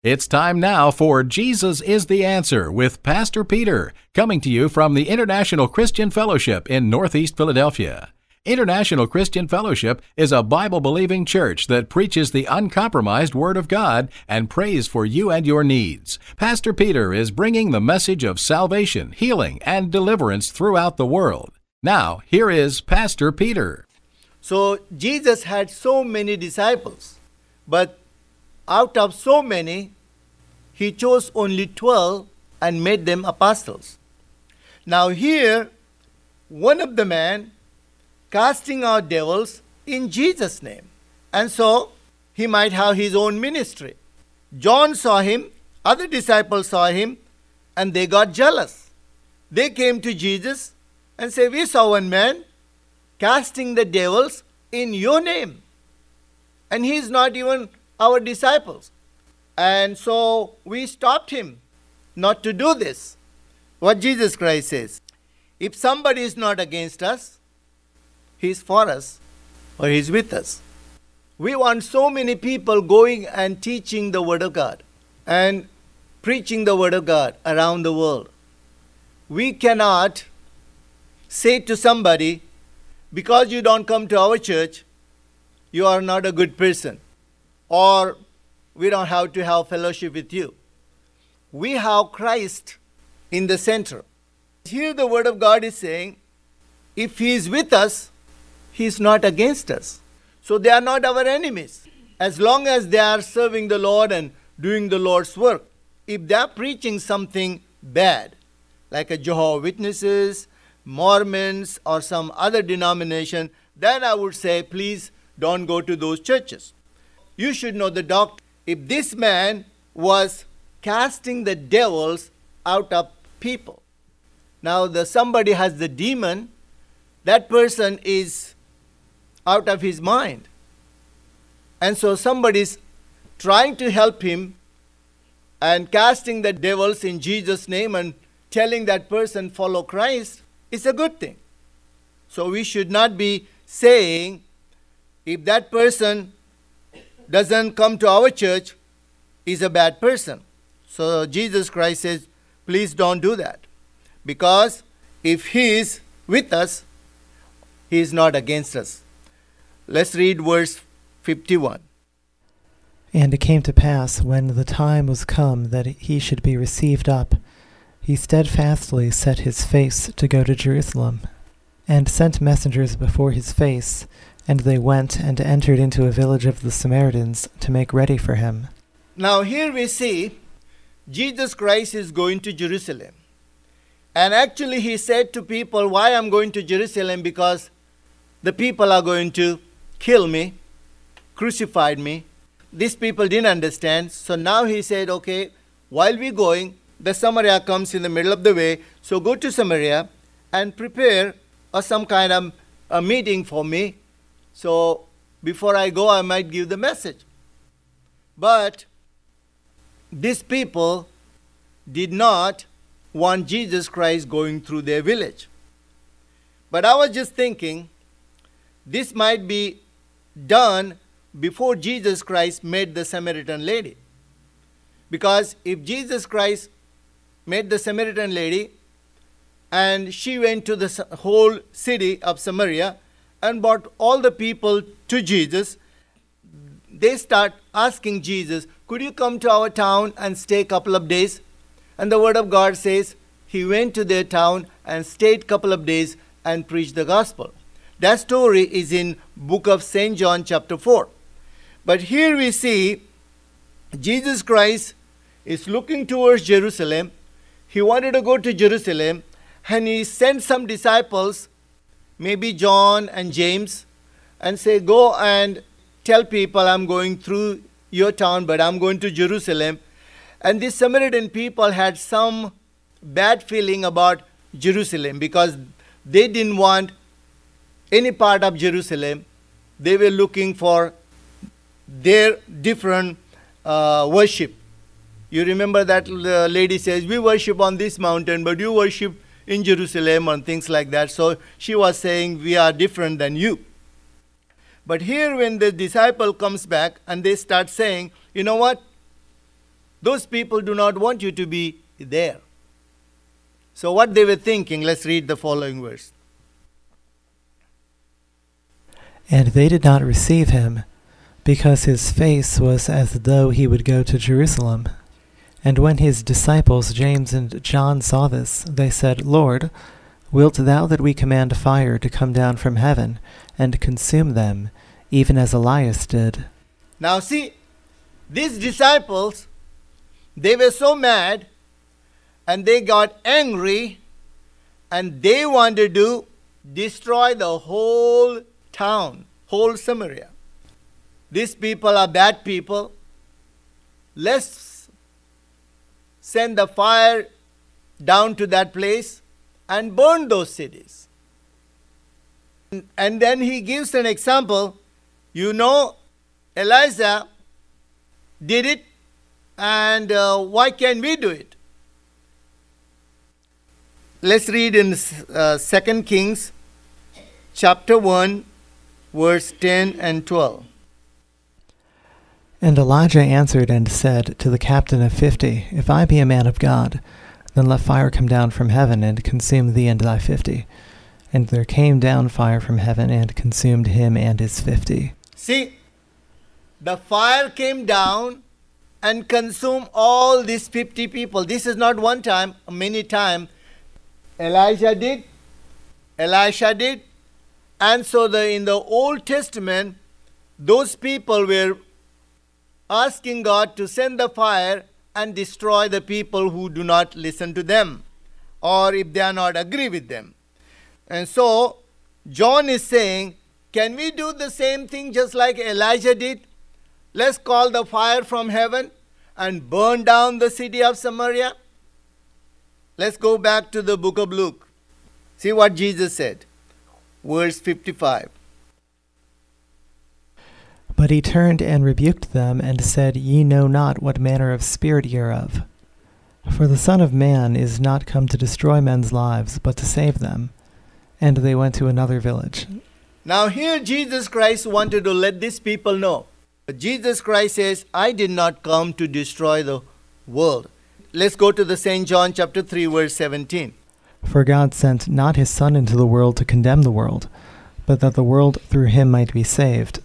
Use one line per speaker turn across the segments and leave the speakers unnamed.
It's time now for Jesus is the Answer with Pastor Peter, coming to you from the International Christian Fellowship in Northeast Philadelphia. International Christian Fellowship is a Bible-believing church that preaches the uncompromised Word of God and prays for you and your needs. Pastor Peter is bringing the message of salvation, healing, and deliverance throughout the world. Now, here is Pastor Peter.
So, Jesus had so many disciples, but out of so many, he chose only 12 and made them apostles. Now here, one of the men casting out devils in Jesus' name. And so, he might have his own ministry. John saw him, other disciples saw him, and they got jealous. They came to Jesus and said, "We saw one man casting the devils in your name. And he is not even our disciples." And so we stopped him not to do this. What Jesus Christ says, if somebody is not against us, he is for us or he is with us. We want so many people going and teaching the Word of God and preaching the Word of God around the world. We cannot say to somebody, because you don't come to our church, you are not a good person, or we don't have to have fellowship with you. We have Christ in the center. Here the Word of God is saying, if He is with us, He is not against us. So they are not our enemies. As long as they are serving the Lord and doing the Lord's work. If they are preaching something bad, like a Jehovah's Witnesses, Mormons, or some other denomination, then I would say, please don't go to those churches. You should know the doctrine. If this man was casting the devils out of people, now somebody has the demon, that person is out of his mind. And so somebody is trying to help him and casting the devils in Jesus' name and telling that person follow Christ is a good thing. So we should not be saying, if that person doesn't come to our church, is a bad person. So Jesus Christ says, please don't do that. Because if He is with us, He is not against us. Let's read verse 51.
And it came to pass, when the time was come that he should be received up, he steadfastly set his face to go to Jerusalem, and sent messengers before his face, and they went and entered into a village of the Samaritans to make ready for him.
Now here we see Jesus Christ is going to Jerusalem. And actually he said to people, why I'm going to Jerusalem? Because the people are going to kill me, crucify me. These people didn't understand. So now he said, okay, while we're going, the Samaria comes in the middle of the way. So go to Samaria and prepare some kind of a meeting for me. So before I go, I might give the message. But these people did not want Jesus Christ going through their village. But I was just thinking, this might be done before Jesus Christ met the Samaritan lady. Because if Jesus Christ met the Samaritan lady and she went to the whole city of Samaria and brought all the people to Jesus, they start asking Jesus, could you come to our town and stay a couple of days? And the Word of God says, he went to their town and stayed a couple of days and preached the gospel. That story is in book of St. John chapter 4. But here we see Jesus Christ is looking towards Jerusalem. He wanted to go to Jerusalem and he sent some disciples, maybe John and James, and say, go and tell people I'm going through your town, but I'm going to Jerusalem. And these Samaritan people had some bad feeling about Jerusalem because they didn't want any part of Jerusalem. They were looking for their different worship. You remember that lady says, we worship on this mountain, but you worship in Jerusalem and things like that. So she was saying, we are different than you. But here when the disciple comes back and they start saying, you know what? Those people do not want you to be there. So what they were thinking, let's read the following verse.
And they did not receive him, because his face was as though he would go to Jerusalem. And when his disciples James and John saw this, they said, Lord, wilt thou that we command fire to come down from heaven, and consume them, even as Elias did?
Now see, these disciples, they were so mad, and they got angry, and they wanted to destroy the whole town, whole Samaria. These people are bad people. Let's send the fire down to that place and burn those cities. And then he gives an example. You know, Elijah did it, and why can't we do it? Let's read in 2 Kings chapter 1, verse 10 and 12.
And Elijah answered and said to the captain of 50, If I be a man of God, then let fire come down from heaven and consume thee and thy 50. And there came down fire from heaven and consumed him and his 50.
See, the fire came down and consumed all these 50 people. This is not one time, many times. Elijah did, Elisha did. And so in the Old Testament, those people were asking God to send the fire and destroy the people who do not listen to them, or if they are not agree with them. And so John is saying, can we do the same thing just like Elijah did? Let's call the fire from heaven and burn down the city of Samaria. Let's go back to the book of Luke. See what Jesus said. Verse 55.
But he turned and rebuked them, and said, Ye know not what manner of spirit ye are of. For the Son of Man is not come to destroy men's lives, but to save them. And they went to another village.
Now here Jesus Christ wanted to let these people know. Jesus Christ says, I did not come to destroy the world. Let's go to the St. John chapter 3, verse 17.
For God sent not his Son into the world to condemn the world, but that the world through him might be saved.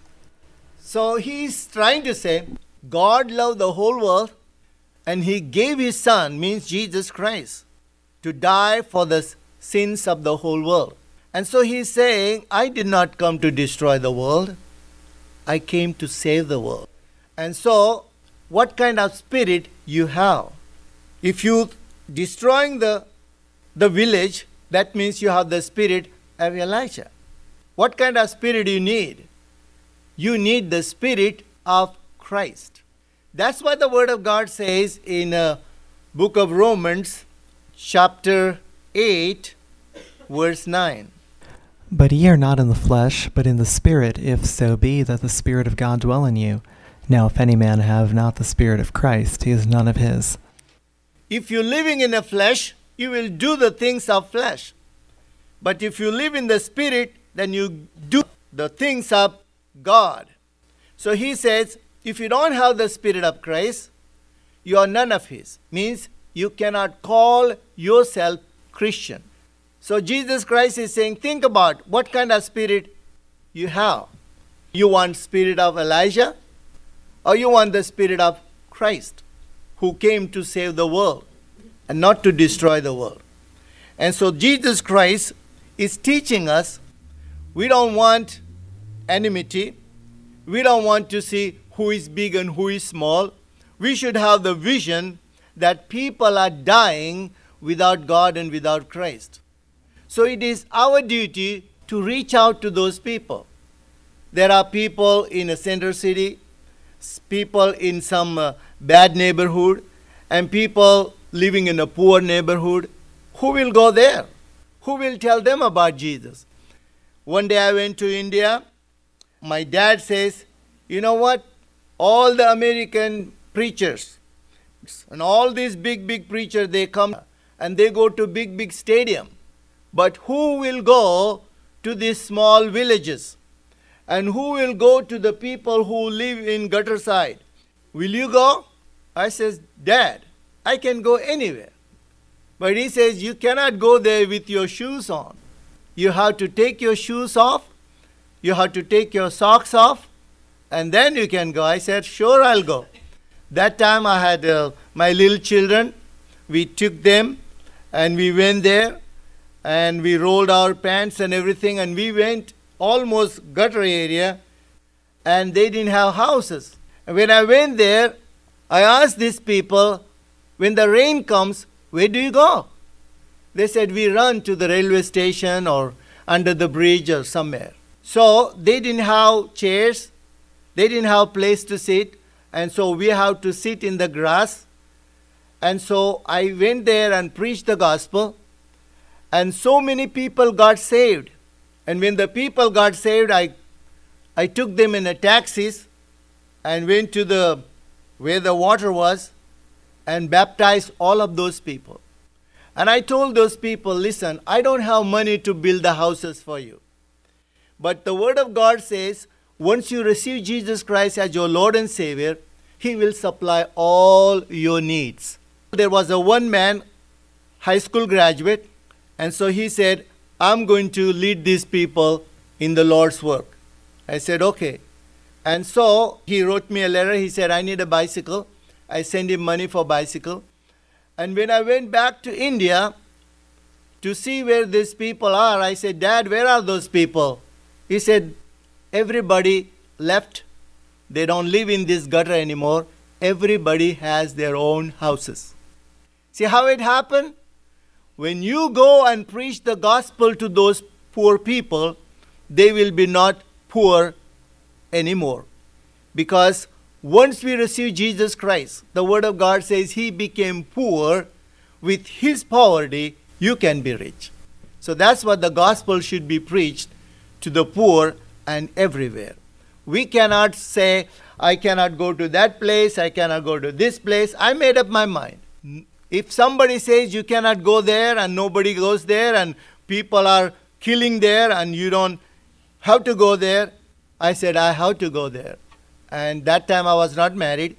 So he's trying to say, God loved the whole world, and he gave his Son, means Jesus Christ, to die for the sins of the whole world. And so he's saying, I did not come to destroy the world. I came to save the world. And so, what kind of spirit you have? If you destroying the village, that means you have the spirit of Elijah. What kind of spirit you need? You need the spirit of Christ. That's what the Word of God says in book of Romans, chapter 8, verse 9.
But ye are not in the flesh, but in the Spirit, if so be that the Spirit of God dwell in you. Now if any man have not the Spirit of Christ, he is none of his.
If you're living in the flesh, you will do the things of flesh. But if you live in the Spirit, then you do the things of God. So he says, if you don't have the Spirit of Christ, you are none of his. Means you cannot call yourself Christian. So Jesus Christ is saying, think about what kind of spirit you have. You want spirit of Elijah, or you want the spirit of Christ, who came to save the world and not to destroy the world. And so Jesus Christ is teaching us, we don't want enmity. We don't want to see who is big and who is small. We should have the vision that people are dying without God and without Christ. So it is our duty to reach out to those people. There are people in a center city, people in some bad neighborhood, and people living in a poor neighborhood. Who will go there? Who will tell them about Jesus? One day I went to India. My dad says, you know what? All the American preachers and all these big preachers, they come and they go to big stadium. But who will go to these small villages? And who will go to the people who live in gutter side? Will you go? I says, Dad, I can go anywhere. But he says, you cannot go there with your shoes on. You have to take your shoes off. You have to take your socks off. And then you can go. I said, sure, I'll go. That time I had my little children. We took them and we went there. And we rolled our pants and everything. And we went almost gutter area. And they didn't have houses. And when I went there, I asked these people, when the rain comes, where do you go? They said, we run to the railway station or under the bridge or somewhere. So they didn't have chairs. They didn't have a place to sit. And so we have to sit in the grass. And so I went there and preached the gospel. And so many people got saved. And when the people got saved, I took them in a taxis and went to where the water was and baptized all of those people. And I told those people, listen, I don't have money to build the houses for you. But the Word of God says, once you receive Jesus Christ as your Lord and Savior, He will supply all your needs. There was one man, high school graduate, and so he said, I'm going to lead these people in the Lord's work. I said, okay. And so he wrote me a letter. He said, I need a bicycle. I sent him money for bicycle. And when I went back to India to see where these people are, I said, Dad, where are those people? He said, everybody left. They don't live in this gutter anymore. Everybody has their own houses. See how it happened? When you go and preach the gospel to those poor people, they will be not poor anymore. Because once we receive Jesus Christ, the Word of God says He became poor. With His poverty, you can be rich. So that's what the gospel should be preached to the poor and everywhere. We cannot say, I cannot go to that place, I cannot go to this place. I made up my mind. If somebody says you cannot go there and nobody goes there and people are killing there and you don't have to go there, I said, I have to go there. And that time I was not married.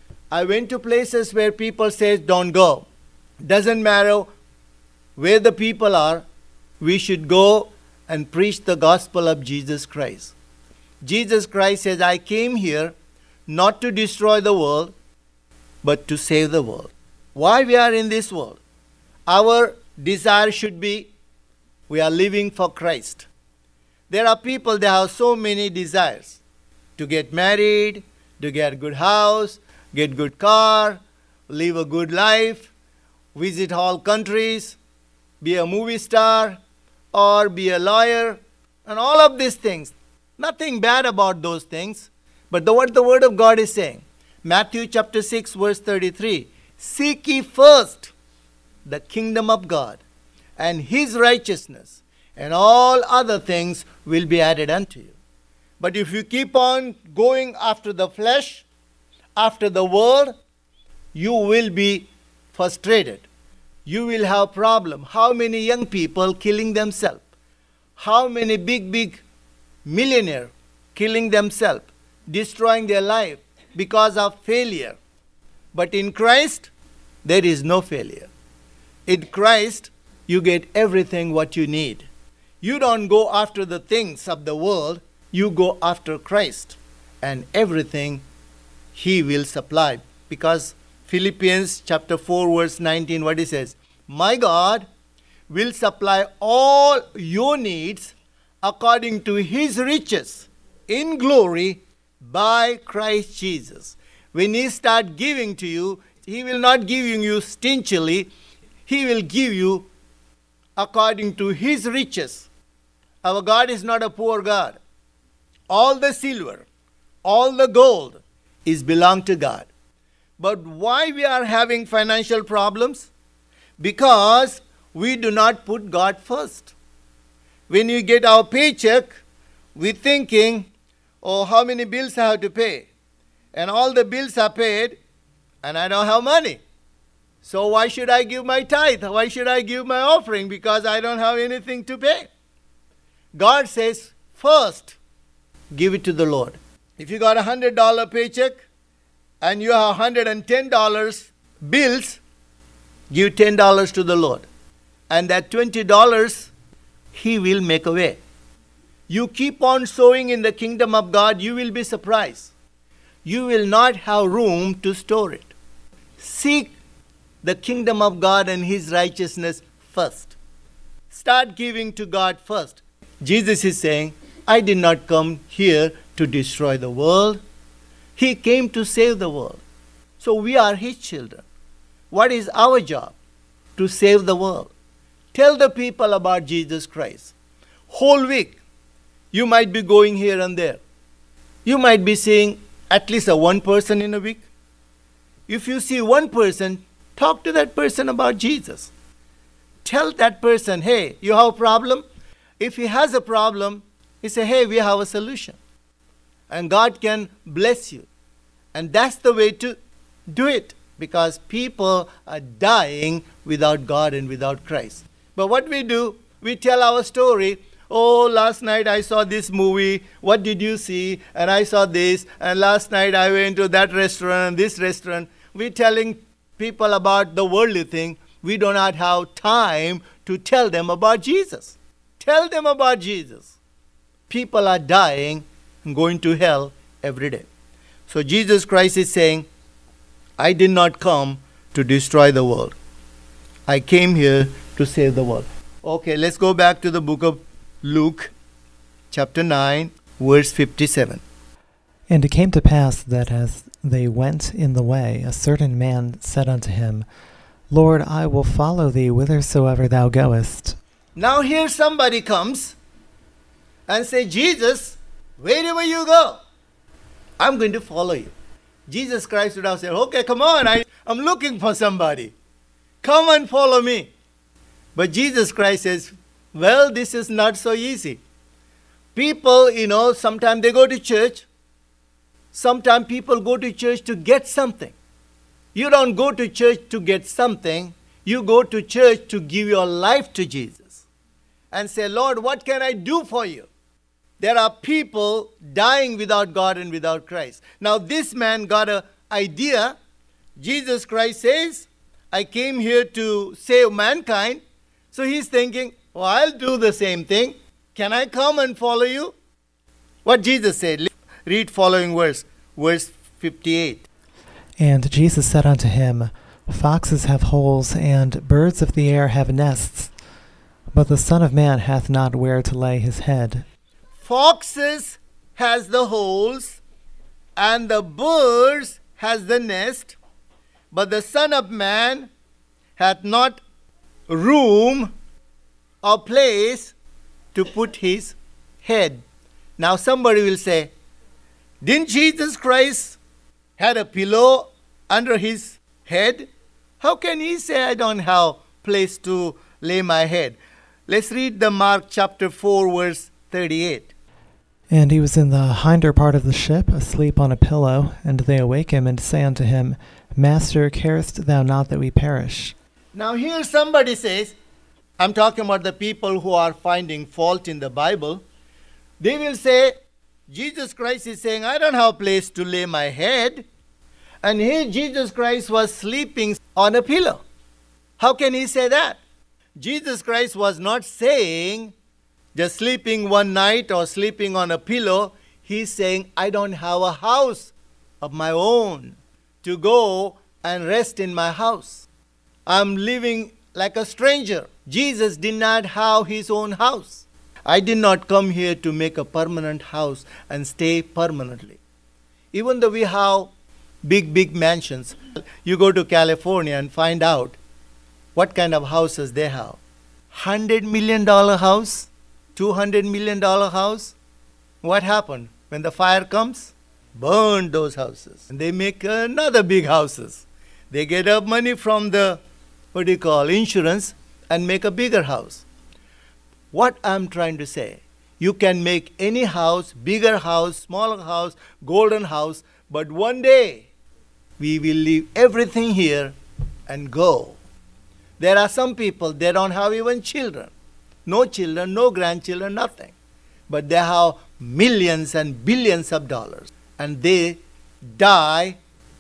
I went to places where people say, don't go. Doesn't matter where the people are, we should go and preach the gospel of Jesus Christ. Jesus Christ says, I came here not to destroy the world, but to save the world. Why we are in this world? Our desire should be, we are living for Christ. There are people, they have so many desires. To get married, to get a good house, get good car, live a good life, visit all countries, be a movie star, or be a lawyer, and all of these things. Nothing bad about those things. But what the Word of God is saying, Matthew chapter 6 verse 33, seek ye first the kingdom of God and His righteousness, and all other things will be added unto you. But if you keep on going after the flesh, after the world, you will be frustrated. You will have problem. How many young people killing themselves? How many big millionaires killing themselves, destroying their life because of failure? But in Christ, there is no failure. In Christ, you get everything what you need. You don't go after the things of the world. You go after Christ. And everything He will supply. Because Philippians chapter 4 verse 19, what it says? My God will supply all your needs according to His riches in glory by Christ Jesus. When He starts giving to you, He will not give you stingy. He will give you according to His riches. Our God is not a poor God. All the silver, all the gold is belong to God. But why we are having financial problems? Because we do not put God first. When you get our paycheck, we're thinking, oh, how many bills I have to pay? And all the bills are paid, and I don't have money. So why should I give my tithe? Why should I give my offering? Because I don't have anything to pay. God says, first, give it to the Lord. If you got $100 paycheck, and you have $110 bills, give $10 to the Lord. And that $20, He will make a way. You keep on sowing in the kingdom of God, you will be surprised. You will not have room to store it. Seek the kingdom of God and His righteousness first. Start giving to God first. Jesus is saying, I did not come here to destroy the world. He came to save the world. So we are His children. What is our job? To save the world. Tell the people about Jesus Christ. Whole week, you might be going here and there. You might be seeing at least one person in a week. If you see one person, talk to that person about Jesus. Tell that person, hey, you have a problem? If he has a problem, he say, hey, we have a solution. And God can bless you. And that's the way to do it, because people are dying without God and without Christ. But what we do, we tell our story. Oh, last night I saw this movie. What did you see? And I saw this. And last night I went to that restaurant and this restaurant. We're telling people about the worldly thing. We do not have time to tell them about Jesus. Tell them about Jesus. People are dying and going to hell every day. So Jesus Christ is saying, I did not come to destroy the world. I came here to save the world. Okay, let's go back to the book of Luke, chapter 9, verse 57.
And it came to pass that as they went in the way, a certain man said unto him, Lord, I will follow thee whithersoever thou goest.
Now here somebody comes and say, Jesus, wherever you go, I'm going to follow you. Jesus Christ would have said, okay, come on, I'm looking for somebody. Come and follow me. But Jesus Christ says, well, this is not so easy. People, sometimes they go to church. Sometimes people go to church to get something. You don't go to church to get something. You go to church to give your life to Jesus and say, Lord, what can I do for you? There are people dying without God and without Christ. Now this man got an idea. Jesus Christ says, I came here to save mankind. So he's thinking, well, I'll do the same thing. Can I come and follow you? What Jesus said. Read following verse 58.
And Jesus said unto him, Foxes have holes, and birds of the air have nests, but the Son of Man hath not where to lay his head.
Foxes has the holes, and the birds has the nest, but the Son of Man hath not room or place to put his head. Now somebody will say, didn't Jesus Christ had a pillow under his head? How can he say I don't have place to lay my head? Let's read the Mark chapter 4 verse 38.
And he was in the hinder part of the ship, asleep on a pillow, and they awake him and say unto him, Master, carest thou not that we perish?
Now here somebody says, I'm talking about the people who are finding fault in the Bible. They will say, Jesus Christ is saying, I don't have a place to lay my head. And here Jesus Christ was sleeping on a pillow. How can he say that? Jesus Christ was not saying just sleeping one night or sleeping on a pillow. He's saying, I don't have a house of my own to go and rest in my house. I'm living like a stranger. Jesus did not have his own house. I did not come here to make a permanent house and stay permanently. Even though we have big mansions, you go to California and find out what kind of houses they have. $100 million house, $200 million house. What happened? When the fire comes, burn those houses. And they make another big houses. They get up money from the, insurance, and make a bigger house. What I'm trying to say, you can make any house, bigger house, smaller house, golden house, but one day we will leave everything here and go. There are some people, they don't have even children. No children, no grandchildren, nothing. But they have millions and billions of dollars. And they die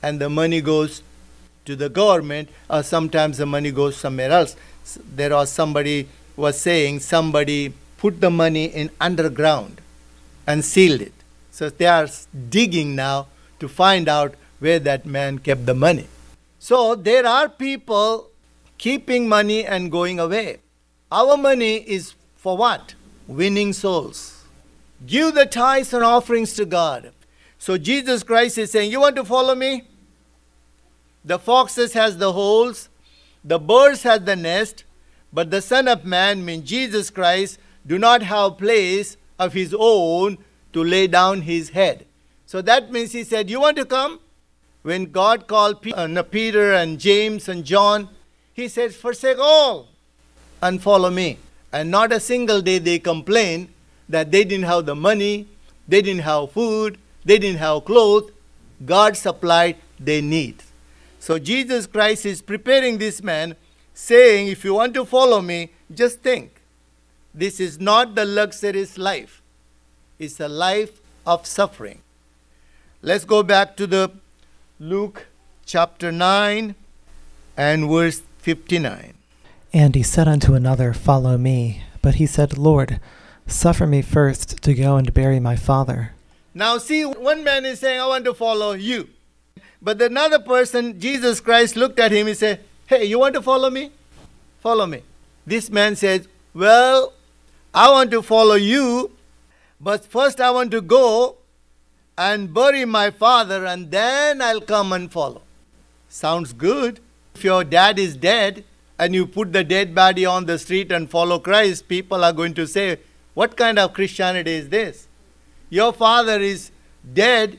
and the money goes to the government, or sometimes the money goes somewhere else. There was somebody was saying somebody put the money in underground and sealed it. So they are digging now to find out where that man kept the money. So there are people keeping money and going away. Our money is for what? Winning souls. Give the tithes and offerings to God. So Jesus Christ is saying, you want to follow me? The foxes has the holes, the birds has the nest, but the Son of Man, means Jesus Christ, do not have place of his own to lay down his head. So that means he said, you want to come? When God called Peter and James and John, he said, forsake all and follow me. And not a single day they complained that they didn't have the money, they didn't have food, they didn't have clothes. God supplied their needs. So Jesus Christ is preparing this man, saying, if you want to follow me, just think. This is not the luxurious life. It's a life of suffering. Let's go back to the Luke chapter 9 and verse 59.
And he said unto another, Follow me. But he said, Lord, suffer me first to go and bury my father.
Now see, one man is saying, I want to follow you. But another person, Jesus Christ, looked at him and said, hey, you want to follow me? Follow me. This man says, well, I want to follow you, but first I want to go and bury my father, and then I'll come and follow. Sounds good. If your dad is dead and you put the dead body on the street and follow Christ, people are going to say, what kind of Christianity is this? Your father is dead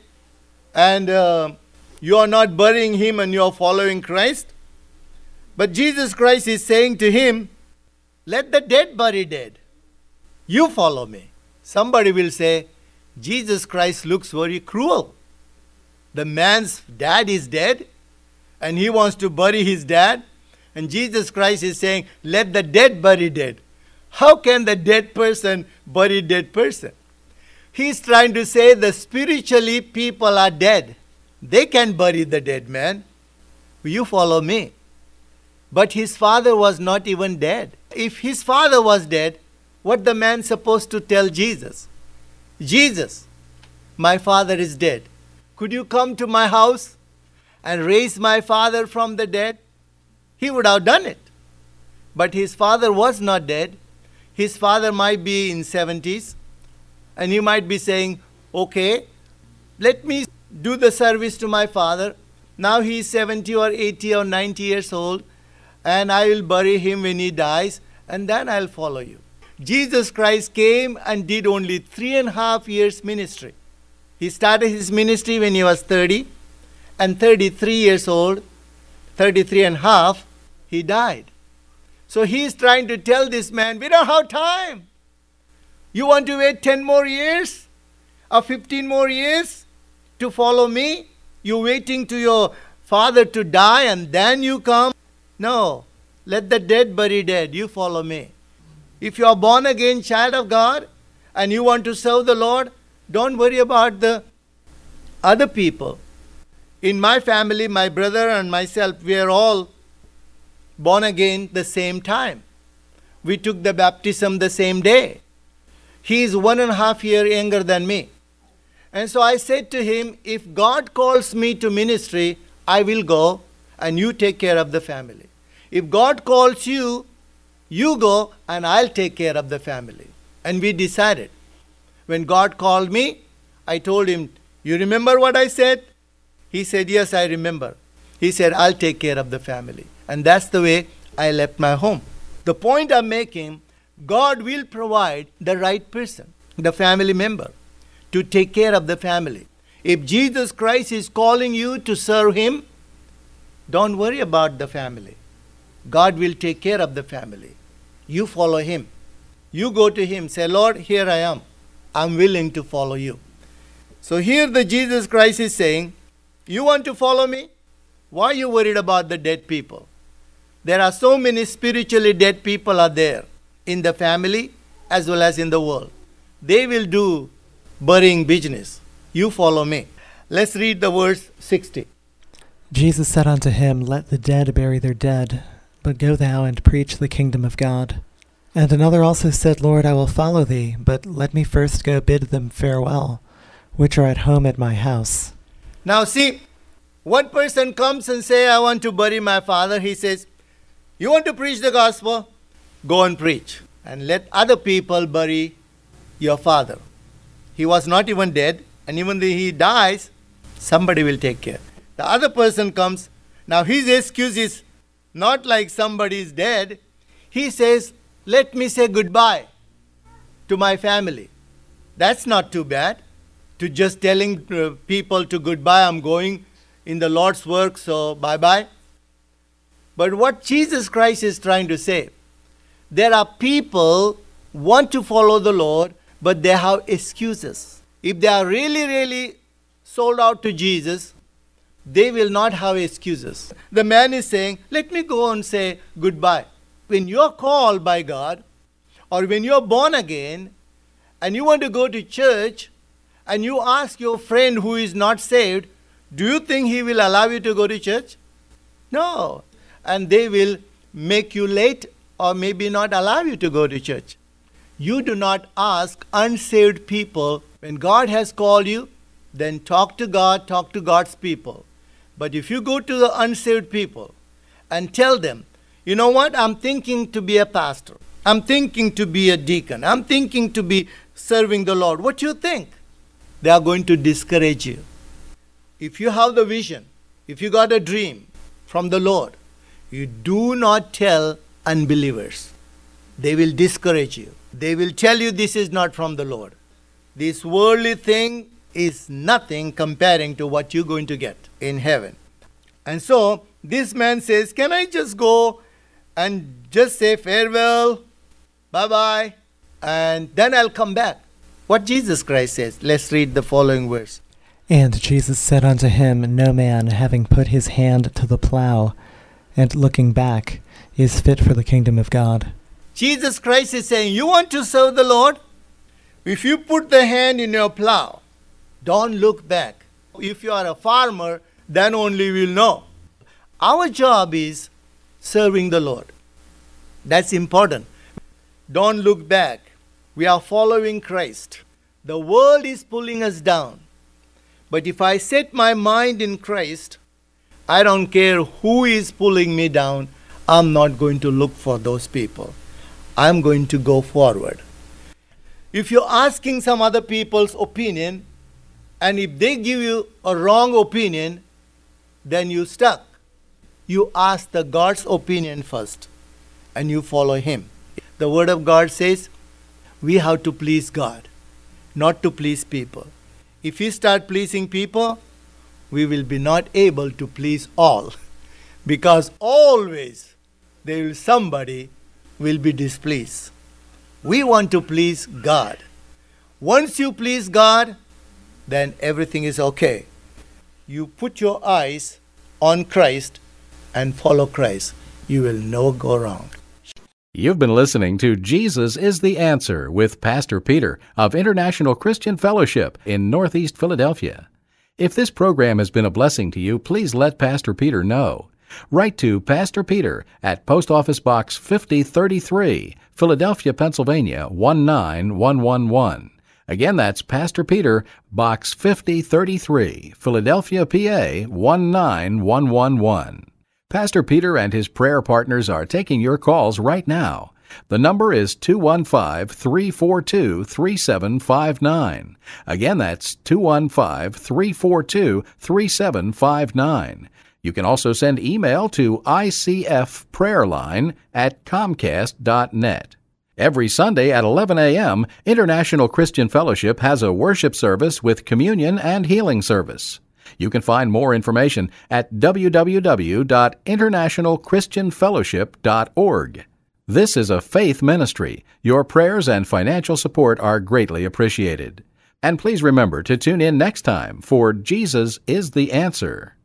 and you are not burying him and you are following Christ. But Jesus Christ is saying to him, let the dead bury dead. You follow me. Somebody will say, Jesus Christ looks very cruel. The man's dad is dead and he wants to bury his dad. And Jesus Christ is saying, let the dead bury dead. How can the dead person bury dead person? He's trying to say that spiritually people are dead. They can bury the dead man. You follow me. But his father was not even dead. If his father was dead, what the man supposed to tell Jesus? Jesus, my father is dead. Could you come to my house and raise my father from the dead? He would have done it. But his father was not dead. His father might be in 70s. And he might be saying, okay, let me do the service to my father. Now he is 70 or 80 or 90 years old. And I will bury him when he dies. And then I'll follow you. Jesus Christ came and did only 3.5 years ministry. He started his ministry when he was 30. And 33 years old, 33 and a half, he died. So he is trying to tell this man, we don't have time. You want to wait 10 more years or 15 more years to follow me? You're waiting to your father to die and then you come? No. Let the dead bury dead. You follow me. If you are born again child of God and you want to serve the Lord, don't worry about the other people. In my family, my brother and myself, we are all born again the same time. We took the baptism the same day. He is 1.5 years younger than me. And so I said to him, if God calls me to ministry, I will go and you take care of the family. If God calls you, you go and I'll take care of the family. And we decided. When God called me, I told him, you remember what I said? He said, yes, I remember. He said, I'll take care of the family. And that's the way I left my home. The point I'm making, God will provide the right person, the family member, to take care of the family. If Jesus Christ is calling you to serve him, don't worry about the family. God will take care of the family. You follow him. You go to him, say, Lord, here I am. I'm willing to follow you. So here the Jesus Christ is saying, you want to follow me? Why are you worried about the dead people? There are so many spiritually dead people are there in the family as well as in the world. They will do burying business. You follow me. Let's read the verse 60.
Jesus said unto him, Let the dead bury their dead, but go thou and preach the kingdom of God. And another also said, Lord, I will follow thee, but let me first go bid them farewell, which are at home at my house.
Now see, one person comes and say, I want to bury my father. He says, you want to preach the gospel? Go and preach. And let other people bury your father. He was not even dead, and even though he dies, somebody will take care. The other person comes. Now his excuse is not like somebody is dead. He says, let me say goodbye to my family. That's not too bad. To just telling people to goodbye, I'm going in the Lord's work, so bye-bye. But what Jesus Christ is trying to say, there are people want to follow the Lord, but they have excuses. If they are really, really sold out to Jesus, they will not have excuses. The man is saying, let me go and say goodbye. When you are called by God, or when you are born again, and you want to go to church, and you ask your friend who is not saved, do you think he will allow you to go to church? No. And they will make you late or maybe not allow you to go to church. You do not ask unsaved people. When God has called you, then talk to God, talk to God's people. But if you go to the unsaved people and tell them, you know what, I'm thinking to be a pastor. I'm thinking to be a deacon. I'm thinking to be serving the Lord. What do you think? They are going to discourage you. If you have the vision, if you got a dream from the Lord, you do not tell unbelievers. They will discourage you. They will tell you this is not from the Lord. This worldly thing is nothing comparing to what you're going to get in heaven. And so this man says, can I just go and just say farewell, bye-bye, and then I'll come back? What Jesus Christ says. Let's read the following verse.
And Jesus said unto him, No man, having put his hand to the plow, and looking back, is fit for the kingdom of God.
Jesus Christ is saying, you want to serve the Lord? If you put the hand in your plow, don't look back. If you are a farmer, then only we'll know. Our job is serving the Lord. That's important. Don't look back. We are following Christ. The world is pulling us down. But if I set my mind in Christ, I don't care who is pulling me down. I'm not going to look for those people. I'm going to go forward. If you're asking some other people's opinion, and if they give you a wrong opinion, then you're stuck. You ask the God's opinion first, and you follow Him. The Word of God says, we have to please God, not to please people. If we start pleasing people, we will be not able to please all, because always somebody will be displeased. We want to please God. Once you please God, then everything is okay. You put your eyes on Christ and follow Christ. You will never go wrong.
You've been listening to Jesus is the Answer with Pastor Peter of International Christian Fellowship in Northeast Philadelphia. If this program has been a blessing to you, please let Pastor Peter know. Write to Pastor Peter at Post Office Box 5033, Philadelphia, Pennsylvania 19111. Again, that's Pastor Peter, Box 5033, Philadelphia, PA 19111. Pastor Peter and his prayer partners are taking your calls right now. The number is 215-342-3759. Again, that's 215-342-3759. You can also send email to icfprayerline@comcast.net. Every Sunday at 11 a.m., International Christian Fellowship has a worship service with communion and healing service. You can find more information at www.internationalchristianfellowship.org. This is a faith ministry. Your prayers and financial support are greatly appreciated. And please remember to tune in next time for Jesus is the Answer.